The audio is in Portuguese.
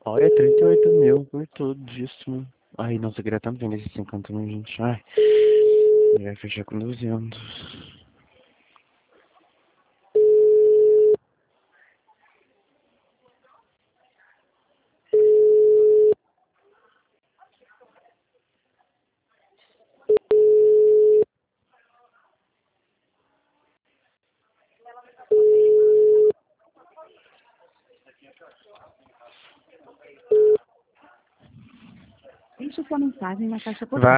Olha, 38 mil por tudo disso, mano. Ai, nossa, eu queria tanto vender esses 50 mil, gente. Ai, ele vai fechar com 200. Deixe sua mensagem na caixa postal. Vai.